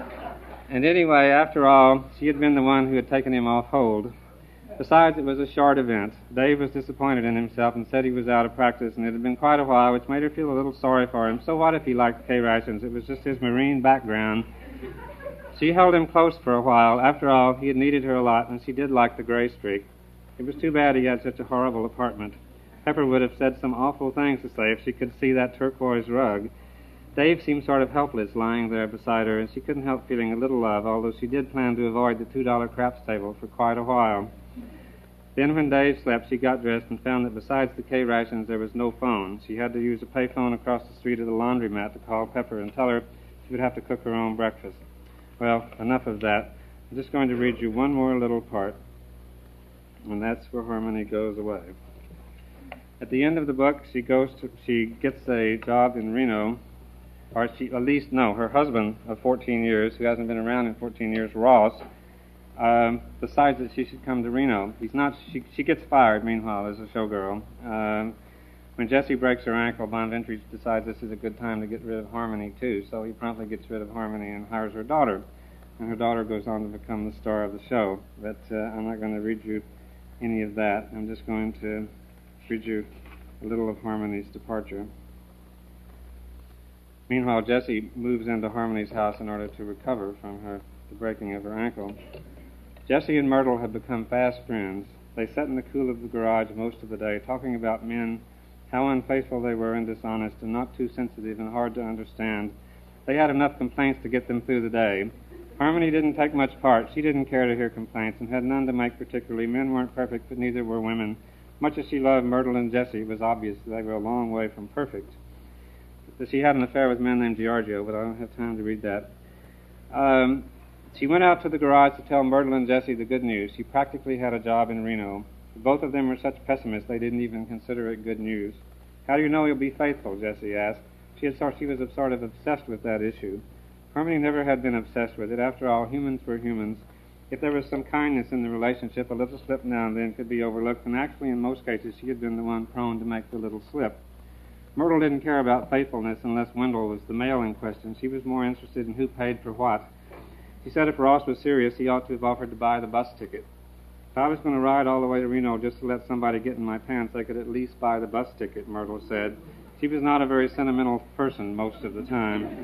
And anyway, after all, she had been the one who had taken him off hold. Besides, it was a short event. Dave was disappointed in himself and said he was out of practice, and it had been quite a while, which made her feel a little sorry for him. So what if he liked K-rations? It was just his marine background. She held him close for a while. After all, he had needed her a lot, and she did like the gray streak. It was too bad he had such a horrible apartment. Pepper would have said some awful things to say if she could see that turquoise rug. Dave seemed sort of helpless lying there beside her, and she couldn't help feeling a little love, although she did plan to avoid the two dollar craps table for quite a while. Then when Dave slept, she got dressed and found that besides the K-rations, there was no phone. She had to use a payphone across the street at the laundromat to call Pepper and tell her she would have to cook her own breakfast. Well, enough of that. I'm just going to read you one more little part, and that's where Harmony goes away. At the end of the book, she goes to, she gets a job in Reno, or she, at least, no, her husband of fourteen years, who hasn't been around in fourteen years, Ross, Um, decides that she should come to Reno. He's not. She, she gets fired, meanwhile, as a showgirl. Um, when Jessie breaks her ankle, Bonventry decides this is a good time to get rid of Harmony, too, so he promptly gets rid of Harmony and hires her daughter. And her daughter goes on to become the star of the show. But uh, I'm not going to read you any of that. I'm just going to read you a little of Harmony's departure. Meanwhile, Jessie moves into Harmony's house in order to recover from her the breaking of her ankle. Jessie and Myrtle had become fast friends. They sat in the cool of the garage most of the day, talking about men, how unfaithful they were and dishonest, and not too sensitive and hard to understand. They had enough complaints to get them through the day. Harmony didn't take much part. She didn't care to hear complaints and had none to make particularly. Men weren't perfect, but neither were women. Much as she loved Myrtle and Jessie, it was obvious they were a long way from perfect. She had an affair with a man named Giorgio, but I don't have time to read that. Um... She went out to the garage to tell Myrtle and Jessie the good news. She practically had a job in Reno. Both of them were such pessimists they didn't even consider it good news. How do you know he'll be faithful? Jessie asked. She had she was sort of obsessed with that issue. Harmony never had been obsessed with it. After all, humans were humans. If there was some kindness in the relationship, a little slip now and then could be overlooked, and actually in most cases she had been the one prone to make the little slip. Myrtle didn't care about faithfulness unless Wendell was the male in question. She was more interested in who paid for what. She said if Ross was serious, he ought to have offered to buy the bus ticket. If I was going to ride all the way to Reno just to let somebody get in my pants, I could at least buy the bus ticket, Myrtle said. She was not a very sentimental person most of the time.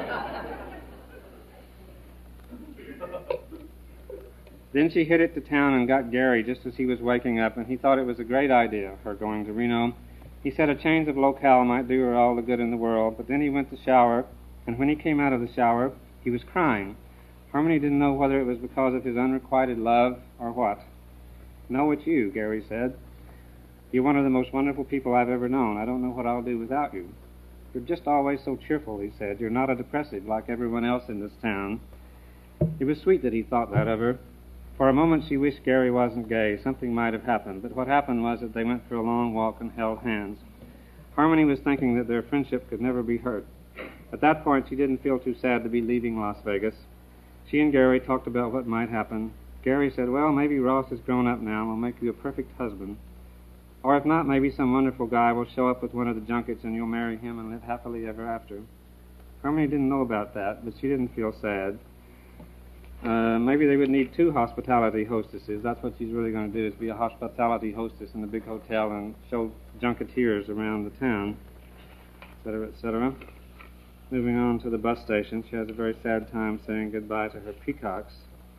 Then she hit it to town and got Gary just as he was waking up, and he thought it was a great idea, her going to Reno. He said a change of locale might do her all the good in the world, but then he went to shower, and when he came out of the shower, he was crying. Harmony didn't know whether it was because of his unrequited love or what. No, it's you, Gary said. You're one of the most wonderful people I've ever known. I don't know what I'll do without you. You're just always so cheerful, he said. You're not a depressive like everyone else in this town. It was sweet that he thought that of her. For a moment she wished Gary wasn't gay. Something might have happened. But what happened was that they went for a long walk and held hands. Harmony was thinking that their friendship could never be hurt. At that point, she didn't feel too sad to be leaving Las Vegas. She and Gary talked about what might happen. Gary said, well, maybe Ross is grown up now and will make you a perfect husband. Or if not, maybe some wonderful guy will show up with one of the junkets and you'll marry him and live happily ever after. Harmony didn't know about that, but she didn't feel sad. Uh, maybe they would need two hospitality hostesses. That's what she's really going to do, is be a hospitality hostess in the big hotel and show junketeers around the town, et cetera, et cetera. Moving on to the bus station, she has a very sad time saying goodbye to her peacocks.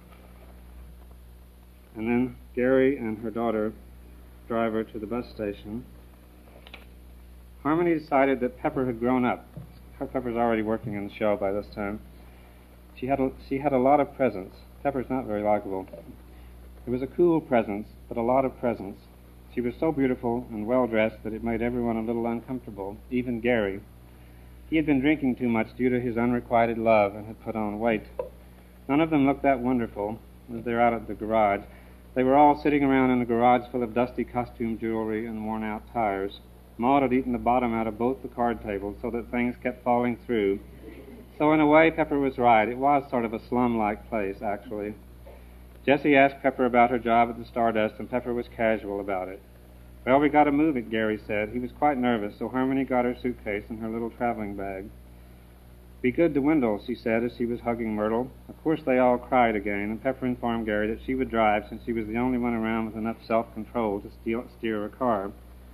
And then Gary and her daughter drive her to the bus station. Harmony decided that Pepper had grown up. Pepper's already working in the show by this time. She had a, she had a lot of presence. Pepper's not very likable. It was a cool presence, but a lot of presence. She was so beautiful and well-dressed that it made everyone a little uncomfortable, even Gary. He had been drinking too much due to his unrequited love and had put on weight. None of them looked that wonderful as they were out at the garage. They were all sitting around in a garage full of dusty costume jewelry and worn-out tires. Maud had eaten the bottom out of both the card tables so that things kept falling through. So in a way, Pepper was right. It was sort of a slum-like place, actually. Jessie asked Pepper about her job at the Stardust, and Pepper was casual about it. Well, we got to move it, Gary said. He was quite nervous, so Harmony got her suitcase and her little traveling bag. Be good to Wendell, she said as she was hugging Myrtle. Of course, they all cried again, and Pepper informed Gary that she would drive since she was the only one around with enough self-control to steal, steer a car.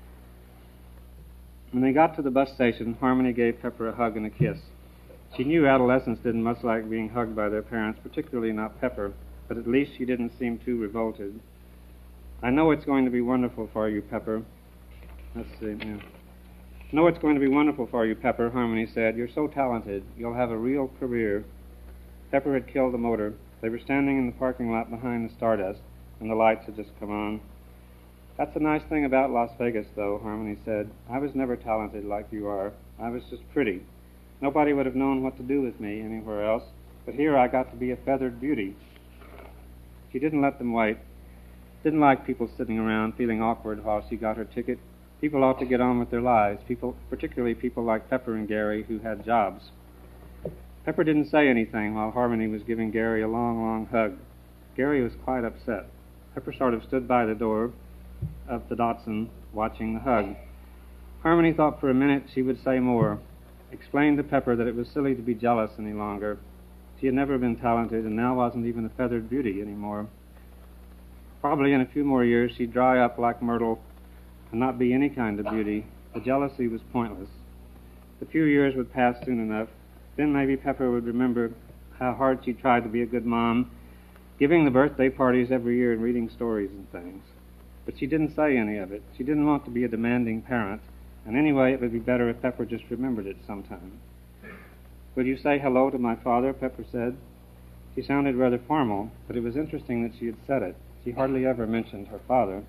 When they got to the bus station, Harmony gave Pepper a hug and a kiss. She knew adolescents didn't much like being hugged by their parents, particularly not Pepper, but at least she didn't seem too revolted. I know it's going to be wonderful for you, Pepper. Let's see, yeah. I know it's going to be wonderful for you, Pepper, Harmony said. You're so talented. You'll have a real career. Pepper had killed the motor. They were standing in the parking lot behind the Stardust, and the lights had just come on. That's a nice thing about Las Vegas, though, Harmony said. I was never talented like you are. I was just pretty. Nobody would have known what to do with me anywhere else, but here I got to be a feathered beauty. She didn't let them wait. Didn't like people sitting around feeling awkward while she got her ticket. People ought to get on with their lives, people, particularly people like Pepper and Gary who had jobs. Pepper didn't say anything while Harmony was giving Gary a long, long hug. Gary was quite upset. Pepper sort of stood by the door of the Datsun watching the hug. Harmony thought for a minute she would say more, explained to Pepper that it was silly to be jealous any longer. She had never been talented and now wasn't even a feathered beauty anymore. Probably in a few more years she'd dry up like Myrtle and not be any kind of beauty. The jealousy was pointless. The few years would pass soon enough. Then maybe Pepper would remember how hard she tried to be a good mom, giving the birthday parties every year and reading stories and things. But she didn't say any of it. She didn't want to be a demanding parent, and anyway, it would be better if Pepper just remembered it sometime. Will you say hello to my father? Pepper said. She sounded rather formal, but it was interesting that she had said it. She hardly ever mentioned her father.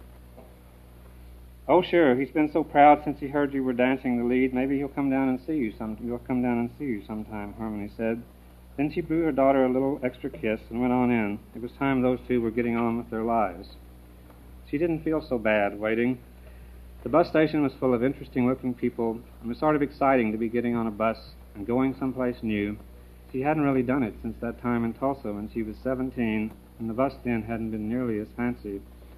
Oh, sure, he's been so proud since he heard you were dancing the lead. Maybe he'll come down and see you some. He'll come down and see you sometime, Harmony said. Then she blew her daughter a little extra kiss and went on in. It was time those two were getting on with their lives. She didn't feel so bad waiting. The bus station was full of interesting-looking people, and it was sort of exciting to be getting on a bus and going someplace new. She hadn't really done it since that time in Tulsa when she was seventeen, and the bus then hadn't been nearly as fancy.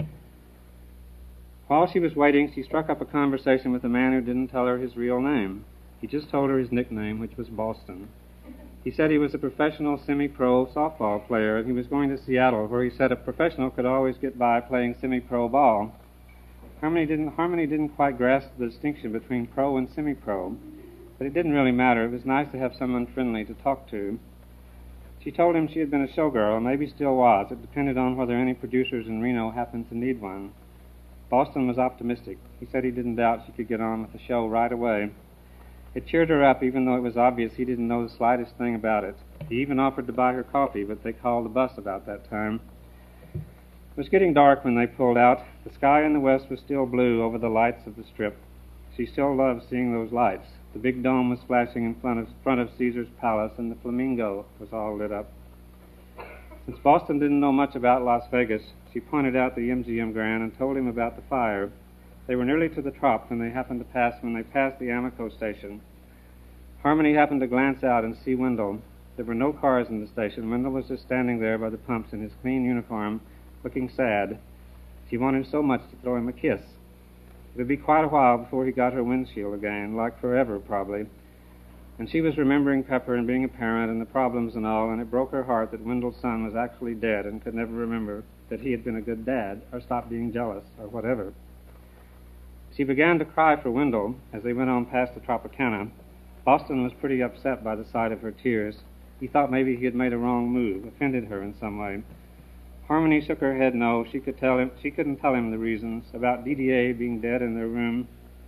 While she was waiting, she struck up a conversation with a man who didn't tell her his real name. He just told her his nickname, which was Boston. He said he was a professional semi-pro softball player, and he was going to Seattle, where he said a professional could always get by playing semi-pro ball. Harmony didn't, Harmony didn't quite grasp the distinction between pro and semi-pro, but it didn't really matter. It was nice to have someone friendly to talk to. She told him she had been a showgirl, and maybe still was. It depended on whether any producers in Reno happened to need one. Boston was optimistic. He said he didn't doubt she could get on with the show right away. It cheered her up, even though it was obvious he didn't know the slightest thing about it. He even offered to buy her coffee, but they called the bus about that time. It was getting dark when they pulled out. The sky in the west was still blue over the lights of the Strip. She still loved seeing those lights. The big dome was flashing in front of, front of Caesar's Palace, and the Flamingo was all lit up. Since Boston didn't know much about Las Vegas, she pointed out the M G M Grand and told him about the fire. They were nearly to the Trop when they happened to pass when they passed the Amico station. Harmony happened to glance out and see Wendell. There were no cars in the station. Wendell was just standing there by the pumps in his clean uniform, looking sad. She wanted so much to throw him a kiss. It would be quite a while before he got her windshield again, like forever probably. And she was remembering Pepper and being a parent and the problems and all, and it broke her heart that Wendell's son was actually dead and could never remember that he had been a good dad or stop being jealous or whatever. She began to cry for Wendell as they went on past the Tropicana. Boston was pretty upset by the sight of her tears. He thought maybe he had made a wrong move, offended her in some way. Harmony shook her head no. She could tell him she couldn't tell him the reasons about D D A being dead in their room.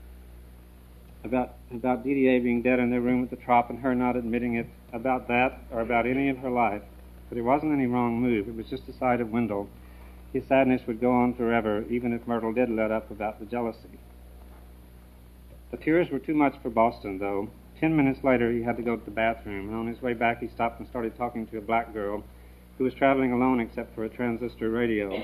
About about D D A being dead in their room at the Trop and her not admitting it, about that or about any of her life. But it wasn't any wrong move. It was just the sight of Wendell. His sadness would go on forever, even if Myrtle did let up about the jealousy. The tears were too much for Boston, though. Ten minutes later, he had to go to the bathroom, and on his way back, he stopped and started talking to a black girl who was traveling alone except for a transistor radio.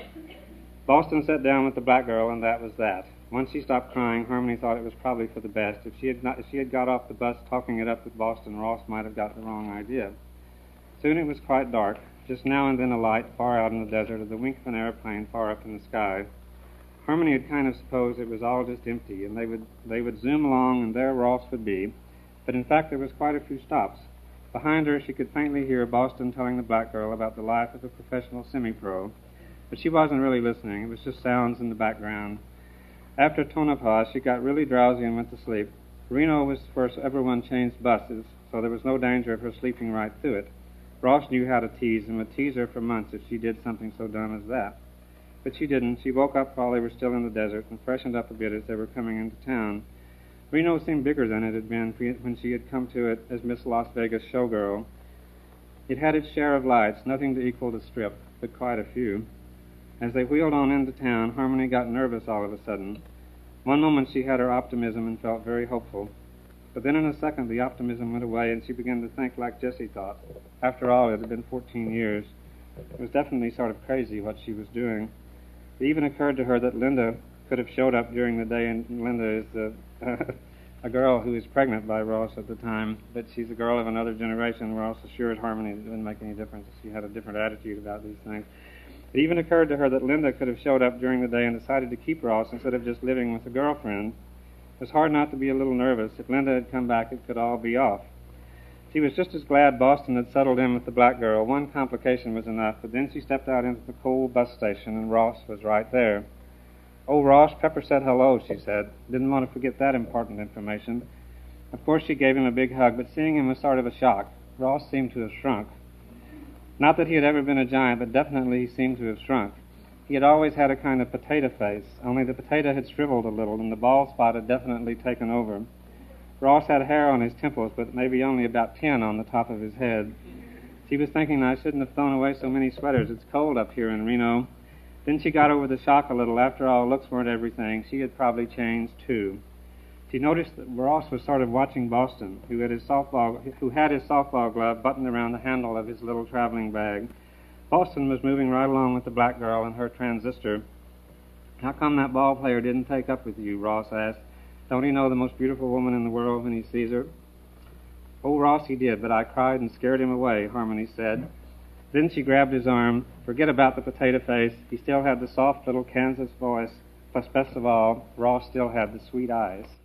Boston sat down with the black girl, and that was that. Once she stopped crying, Harmony thought it was probably for the best. If she had not, if she had got off the bus talking it up with Boston, Ross might have got the wrong idea. Soon it was quite dark. Just now and then a light far out in the desert, or the wink of an airplane far up in the sky. Harmony had kind of supposed it was all just empty, and they would they would zoom along, and there Ross would be. But in fact, there was quite a few stops. Behind her, she could faintly hear Boston telling the black girl about the life of a professional semi-pro. But she wasn't really listening. It was just sounds in the background. After Tonopah, she got really drowsy and went to sleep. Reno was where everyone changed buses, so there was no danger of her sleeping right through it. Ross knew how to tease and would tease her for months if she did something so dumb as that. But she didn't. She woke up while they were still in the desert and freshened up a bit as they were coming into town. Reno seemed bigger than it had been when she had come to it as Miss Las Vegas showgirl. It had its share of lights, nothing to equal the Strip, but quite a few. As they wheeled on into town, Harmony got nervous all of a sudden. One moment she had her optimism and felt very hopeful. But then in a second the optimism went away and she began to think like Jessie thought. After all, it had been fourteen years. It was definitely sort of crazy what she was doing. It even occurred to her that Linda could have showed up during the day, and Linda is the, uh, a girl who is pregnant by Ross at the time, but she's a girl of another generation. Ross assured Harmony it didn't make any difference if she had a different attitude about these things. It even occurred to her that Linda could have showed up during the day and decided to keep Ross instead of just living with a girlfriend. It was hard not to be a little nervous. If Linda had come back, it could all be off. She was just as glad Boston had settled in with the black girl. One complication was enough, but then she stepped out into the cold bus station, and Ross was right there. "Oh, Ross, Pepper said hello," she said. "Didn't want to forget that important information." Of course, she gave him a big hug, but seeing him was sort of a shock. Ross seemed to have shrunk. Not that he had ever been a giant, but definitely he seemed to have shrunk. He had always had a kind of potato face, only the potato had shriveled a little, and the bald spot had definitely taken over. Ross had hair on his temples, but maybe only about ten on the top of his head. She was thinking, I shouldn't have thrown away so many sweaters. It's cold up here in Reno. Then she got over the shock a little. After all, looks weren't everything. She had probably changed, too. She noticed that Ross was sort of watching Boston, who had his softball, who had his softball glove buttoned around the handle of his little traveling bag. Boston was moving right along with the black girl and her transistor. "How come that ball player didn't take up with you?" Ross asked. "Don't he know the most beautiful woman in the world when he sees her?" "Oh, Ross, he did, but I cried and scared him away," Harmony said. Then she grabbed his arm. Forget about the potato face. He still had the soft little Kansas voice. Plus, best of all, Ross still had the sweet eyes.